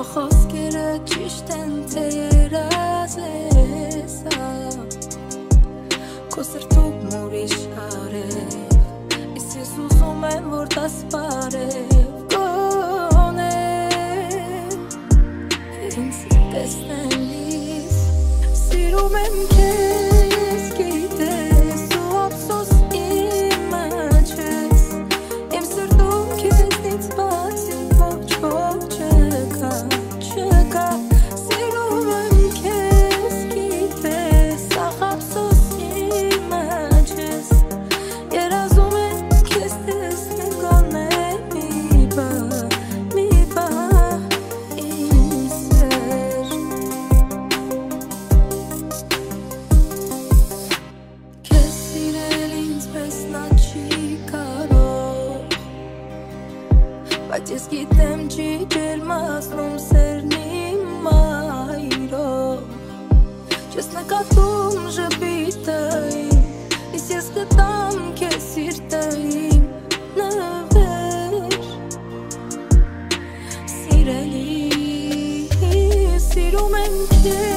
խոսքերը ճիշտ են, թե երազես Քո սրտում ուրիշ արև Իսկ ես ուզում եմ, որ տաս բարև Գոնե Ինձ տեսնելիս Սիրում եմ քեզ, գիտես ու ափսոս իմը չես Իմ սրտում քեզնից բացի ոչ ոք չկա Սիրում եմ քեզ, գիտես ախ ափսոս իմը չես Երազում եմ քեզ տեսնել գոնե մի բար իմ սեր Քեզ սիրել ինձ պես նա չի կարող Բայց ես գիտեմ չի ջերմացնում սերն իմ մայրով Չես նկատում ժպիտը իմ Իսկ ես գտամ քեզ սիրտը իմ նվեր Սիրելի, սիրում եմ քեզ